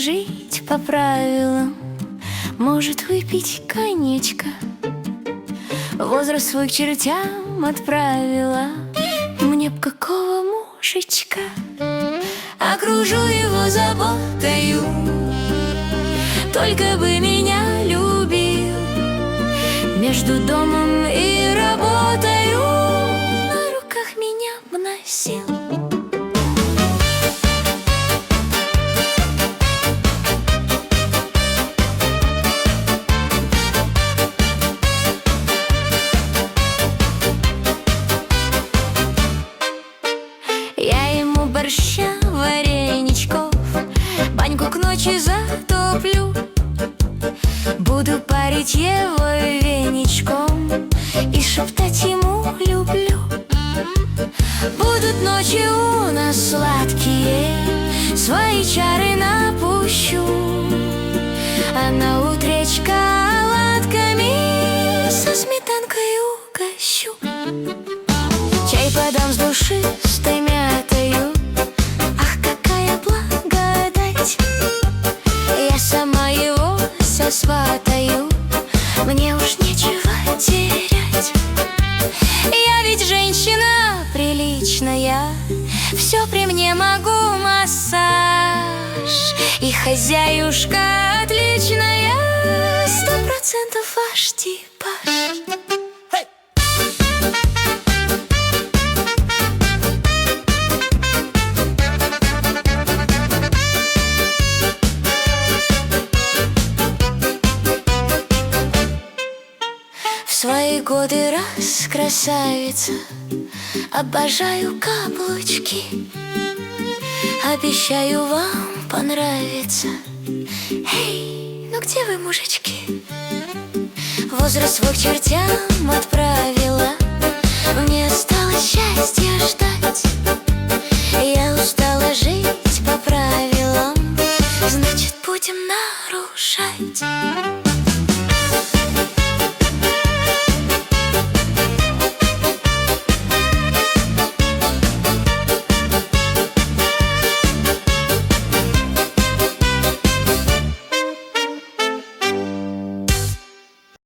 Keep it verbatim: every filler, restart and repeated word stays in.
жить по правилам, может выпить коньячка. Возраст свой к чертям отправила, мне б какого мужичка. Окружу его заботою, только бы меня любил. Между домом и работою на руках меня б носил. Я ему борща, вареничков, баньку к ночи затоплю. Буду парить его веничком и шептать ему люблю. Будут ночи у нас сладкие, свои чары напущу, а на утречка оладками со сметанкой угощу. Чай подам с душистой мятою, ах, какая благодать! Я сама его сосватаю, мне уж нечего терять. Я ведь женщина приличная, все при мне могу, массаж и хозяюшка отличная, сто процентов ваш типаж. В свои годы раз красавица, обожаю каблучки, обещаю вам понравится. Эй, ну где вы, мужички? Возраст свой к чертям отправила, мне осталось счастье